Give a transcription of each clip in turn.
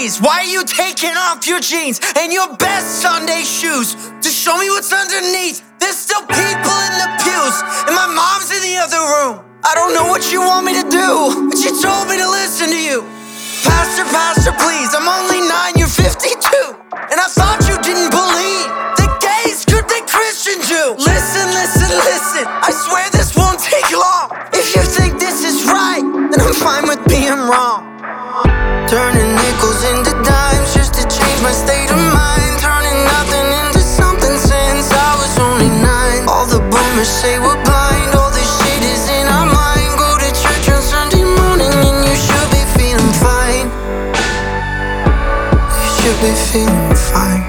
please, why are you taking off your jeans and your best Sunday shoes to show me what's underneath? There's still people in the pews, and my mom's in the other room. I don't know what you want me to do, but you told me to listen to you. Pastor, pastor, please, I'm only 9, you're 52. And I thought you didn't believe that gays could be Christian Jews. Listen, listen, listen, I swear this won't take long. If you think this is right, then I'm fine with being wrong. Turning nickels into dimes just to change my state of mind. Turning nothing into something since I was only 9. All the boomers say we're blind, all this shit is in our mind. Go to church on Sunday morning and you should be feeling fine. You should be feeling fine.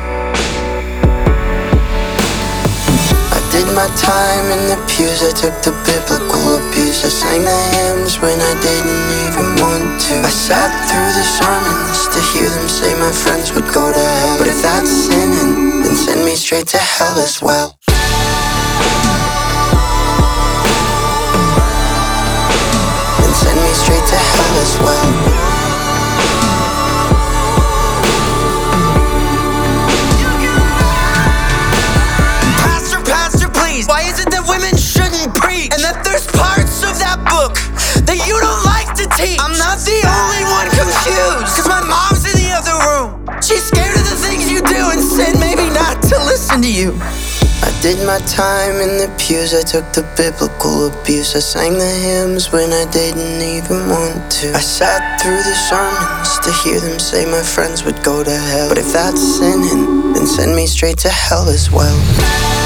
I did my time in the pews, I took the biblical abuse. I sang the hymns when I didn't even want to. I sat through the sermons to hear them say my friends would go to hell. But if that's sinning, then send me straight to hell as well. Then send me straight to hell as well. Why is it that women shouldn't preach? And that there's parts of that book that you don't like to teach? I'm not the only one confused, cause my mom's in the other room. She's scared of the things you do and said maybe not to listen to you. I did my time in the pews, I took the biblical abuse. I sang the hymns when I didn't even want to. I sat through the sermons to hear them say my friends would go to hell. But if that's sinning, then send me straight to hell as well.